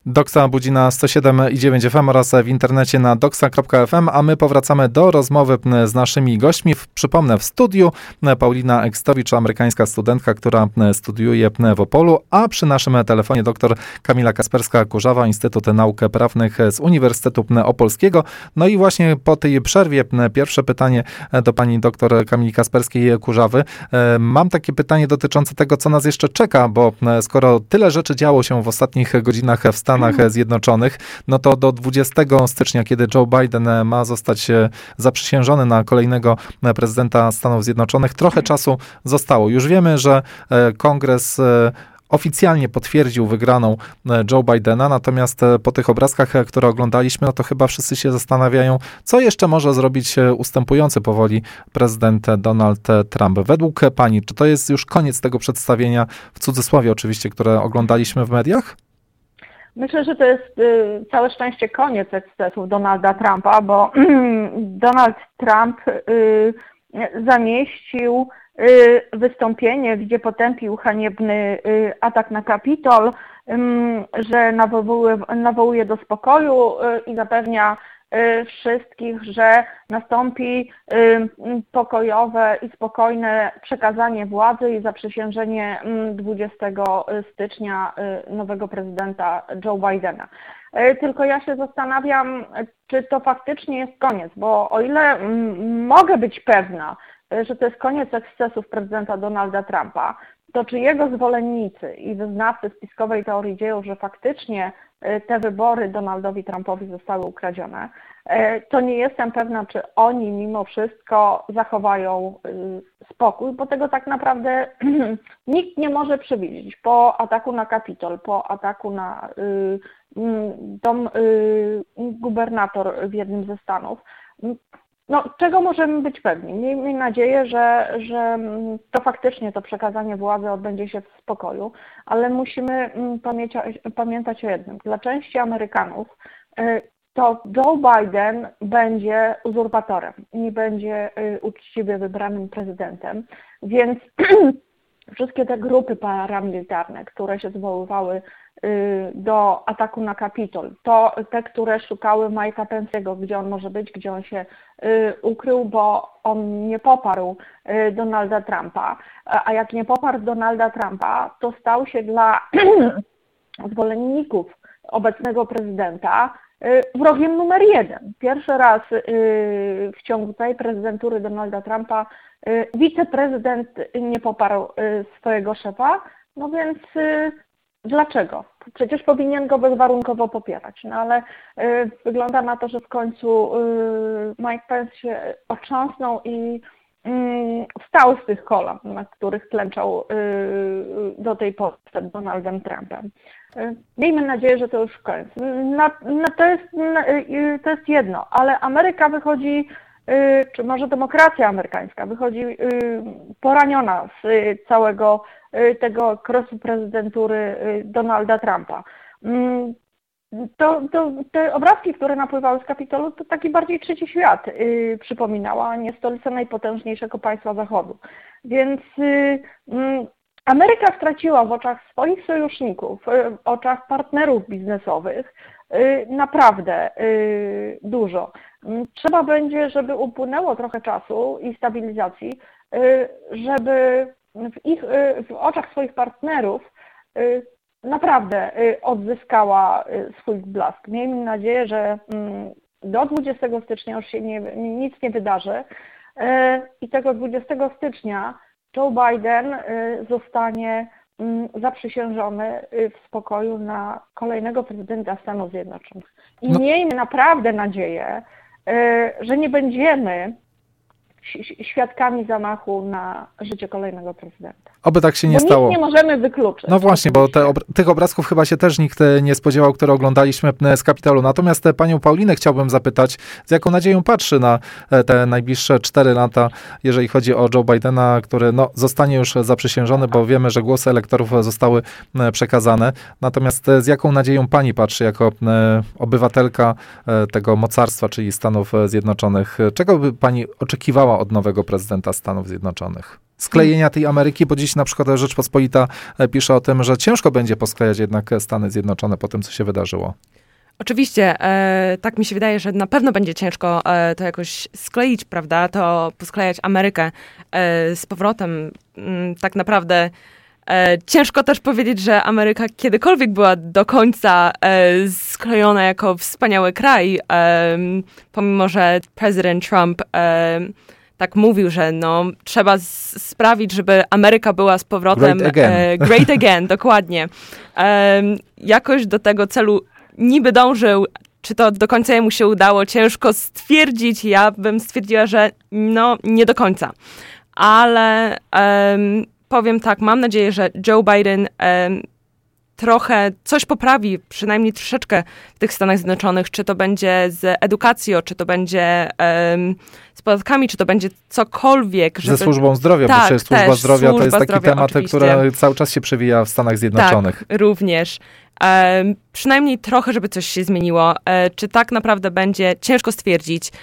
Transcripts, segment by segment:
Doksa budzi na 107,9 FM oraz w internecie na doksa.fm, a my powracamy do rozmowy z naszymi gośćmi. Przypomnę, w studiu Paulina Ekstowicz, amerykańska studentka, która studiuje w Opolu, a przy naszym telefonie dr Kamila Kasperska-Kurzawa, Instytut Nauk Prawnych z Uniwersytetu Opolskiego. No i właśnie po tej przerwie pierwsze pytanie do pani dr Kamili Kasperskiej-Kurzawy. Mam takie pytanie dotyczące tego, co nas jeszcze czeka, bo skoro tyle rzeczy działo się w ostatnich godzinach w Stanach Zjednoczonych, no to do 20 stycznia, kiedy Joe Biden ma zostać zaprzysiężony na kolejnego prezydenta Stanów Zjednoczonych, trochę czasu zostało. Już wiemy, że Kongres oficjalnie potwierdził wygraną Joe Bidena, natomiast po tych obrazkach, które oglądaliśmy, no to chyba wszyscy się zastanawiają, co jeszcze może zrobić ustępujący powoli prezydent Donald Trump. Według pani, czy to jest już koniec tego przedstawienia, w cudzysłowie oczywiście, które oglądaliśmy w mediach? Myślę, że to jest całe szczęście koniec ekscesów Donalda Trumpa, bo Donald Trump zamieścił wystąpienie, gdzie potępił haniebny atak na Kapitol, że nawołuje do spokoju i zapewnia wszystkich, że nastąpi pokojowe i spokojne przekazanie władzy i zaprzysiężenie 20 stycznia nowego prezydenta Joe Bidena. Tylko ja się zastanawiam, czy to faktycznie jest koniec, bo o ile mogę być pewna, że to jest koniec ekscesów prezydenta Donalda Trumpa, to czy jego zwolennicy i wyznawcy spiskowej teorii dziejów, że faktycznie te wybory Donaldowi Trumpowi zostały ukradzione, to nie jestem pewna, czy oni mimo wszystko zachowają spokój, bo tego tak naprawdę nikt nie może przewidzieć. Po ataku na Kapitol, po ataku na dom gubernator w jednym ze stanów, no, czego możemy być pewni? Miejmy nadzieję, że to faktycznie to przekazanie władzy odbędzie się w spokoju, ale musimy pamiętać o jednym. Dla części Amerykanów to Joe Biden będzie uzurpatorem, nie będzie uczciwie wybranym prezydentem, więc wszystkie te grupy paramilitarne, które się zwoływały do ataku na Kapitol, to te, które szukały Mike'a Pence'ego, gdzie on może być, gdzie on się ukrył, bo on nie poparł Donalda Trumpa, a jak nie poparł Donalda Trumpa, to stał się dla zwolenników obecnego prezydenta wrogiem numer 1. Pierwszy raz w ciągu tej prezydentury Donalda Trumpa wiceprezydent nie poparł swojego szefa, no więc dlaczego? Przecież powinien go bezwarunkowo popierać, no ale wygląda na to, że w końcu Mike Pence się otrząsnął i wstał z tych kolan, na których klęczał do tej pory przed Donaldem Trumpem. Miejmy nadzieję, że to już koniec. To jest jedno, ale Ameryka wychodzi, czy może demokracja amerykańska wychodzi poraniona z całego tego okresu prezydentury Donalda Trumpa. Te obrazki, które napływały z Kapitolu, to taki bardziej trzeci świat przypominała, a nie stolicę najpotężniejszego państwa Zachodu. Więc Ameryka straciła w oczach swoich sojuszników, w oczach partnerów biznesowych naprawdę dużo. Trzeba będzie, żeby upłynęło trochę czasu i stabilizacji, żeby w oczach swoich partnerów naprawdę odzyskała swój blask. Miejmy nadzieję, że do 20 stycznia już się nic nie wydarzy i tego 20 stycznia Joe Biden zostanie zaprzysiężony w spokoju na kolejnego prezydenta Stanów Zjednoczonych. I miejmy naprawdę nadzieję, że nie będziemy świadkami zamachu na życie kolejnego prezydenta. Oby tak się nie stało. Nic nie możemy wykluczyć. No właśnie, bo tych obrazków chyba się też nikt nie spodziewał, które oglądaliśmy z Kapitolu. Natomiast panią Paulinę chciałbym zapytać, z jaką nadzieją patrzy na te najbliższe 4 lata, jeżeli chodzi o Joe Bidena, który zostanie już zaprzysiężony, bo wiemy, że głosy elektorów zostały przekazane. Natomiast z jaką nadzieją pani patrzy jako obywatelka tego mocarstwa, czyli Stanów Zjednoczonych? Czego by pani oczekiwała od nowego prezydenta Stanów Zjednoczonych? sklejenia tej Ameryki, bo dziś na przykład Rzeczpospolita pisze o tym, że ciężko będzie posklejać jednak Stany Zjednoczone po tym, co się wydarzyło. Oczywiście, tak mi się wydaje, że na pewno będzie ciężko to jakoś skleić, prawda, to posklejać Amerykę z powrotem. Tak naprawdę ciężko też powiedzieć, że Ameryka kiedykolwiek była do końca sklejona jako wspaniały kraj, pomimo że prezydent Trump tak mówił, że no, trzeba sprawić, żeby Ameryka była z powrotem great again, dokładnie. Jakoś do tego celu niby dążył, czy to do końca jemu się udało, ciężko stwierdzić. Ja bym stwierdziła, że no, nie do końca. Ale powiem tak, mam nadzieję, że Joe Biden trochę coś poprawi, przynajmniej troszeczkę w tych Stanach Zjednoczonych, czy to będzie z edukacją, czy to będzie z podatkami, czy to będzie cokolwiek. Ze służbą zdrowia, bo przecież służba zdrowia to jest taki temat, który cały czas się przewija w Stanach Zjednoczonych. Tak, również. Przynajmniej trochę, żeby coś się zmieniło. Czy tak naprawdę będzie, ciężko stwierdzić.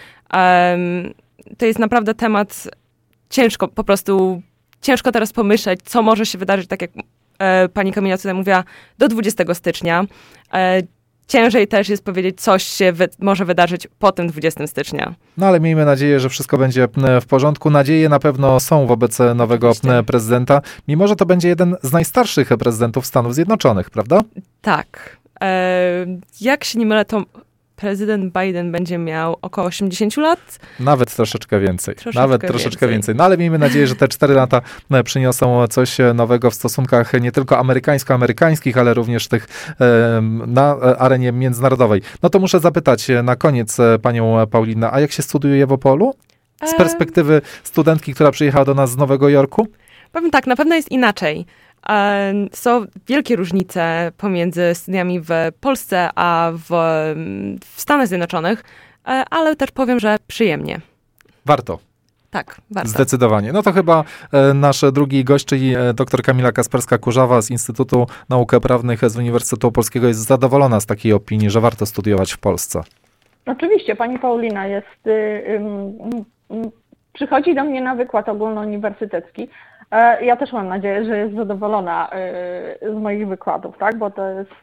To jest naprawdę temat ciężko, po prostu ciężko teraz pomyśleć, co może się wydarzyć, tak jak pani Kamila tutaj mówiła, do 20 stycznia. Ciężej też jest powiedzieć, coś się może wydarzyć po tym 20 stycznia. No ale miejmy nadzieję, że wszystko będzie w porządku. Nadzieje na pewno są wobec nowego prezydenta, mimo że to będzie jeden z najstarszych prezydentów Stanów Zjednoczonych, prawda? Tak. Jak się nie mylę, to prezydent Biden będzie miał około 80 lat. Nawet troszeczkę więcej. Troszeczkę więcej. No ale miejmy nadzieję, że te 4 lata przyniosą coś nowego w stosunkach nie tylko amerykańsko-amerykańskich, ale również tych na arenie międzynarodowej. No to muszę zapytać na koniec panią Paulinę, a jak się studiuje w Opolu? Z perspektywy studentki, która przyjechała do nas z Nowego Jorku? Powiem tak, na pewno jest inaczej. Są wielkie różnice pomiędzy studiami w Polsce a w Stanach Zjednoczonych, ale też powiem, że przyjemnie. Warto. Tak, warto. Zdecydowanie. No to chyba nasz drugi gość, czyli dr Kamila Kasperska-Kurzawa z Instytutu Nauk Prawnych z Uniwersytetu Opolskiego jest zadowolona z takiej opinii, że warto studiować w Polsce. Oczywiście, pani Paulina jest, przychodzi do mnie na wykład ogólnouniwersytecki. Ja też mam nadzieję, że jest zadowolona z moich wykładów, tak? Bo to jest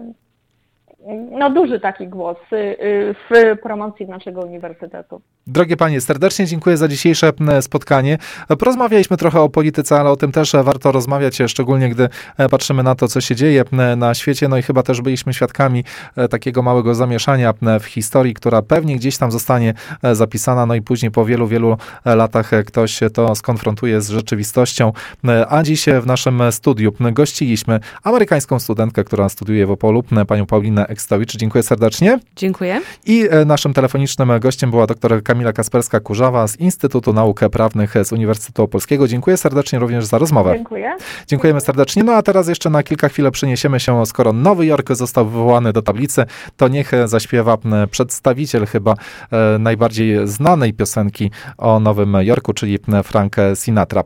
duży taki głos w promocji naszego uniwersytetu. Drogie panie, serdecznie dziękuję za dzisiejsze spotkanie. Porozmawialiśmy trochę o polityce, ale o tym też warto rozmawiać, szczególnie gdy patrzymy na to, co się dzieje na świecie. No i chyba też byliśmy świadkami takiego małego zamieszania w historii, która pewnie gdzieś tam zostanie zapisana, no i później po wielu, wielu latach ktoś to skonfrontuje z rzeczywistością. A dziś w naszym studiu gościliśmy amerykańską studentkę, która studiuje w Opolu, panią Paulinę Ekstowicz. Dziękuję serdecznie. Dziękuję. I naszym telefonicznym gościem była dr Kamila Kasperska-Kurzawa z Instytutu Nauk Prawnych z Uniwersytetu Opolskiego. Dziękuję serdecznie również za rozmowę. Dziękuję. Dziękujemy serdecznie. No a teraz jeszcze na kilka chwil przeniesiemy się, skoro Nowy Jork został wywołany do tablicy, to niech zaśpiewa przedstawiciel chyba najbardziej znanej piosenki o Nowym Jorku, czyli Frank Sinatra.